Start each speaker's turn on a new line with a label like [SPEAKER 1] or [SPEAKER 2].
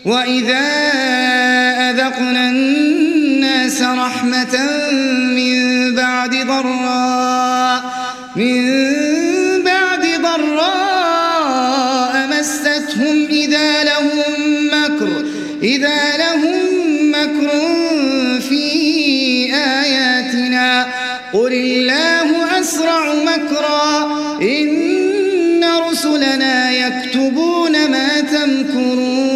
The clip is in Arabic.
[SPEAKER 1] وإذا أذقنا الناس رحمة من بعد ضراء مستهم إذا لهم مكر في آياتنا قل الله أسرع مكرا إن رسلنا يكتبون ما تمكرون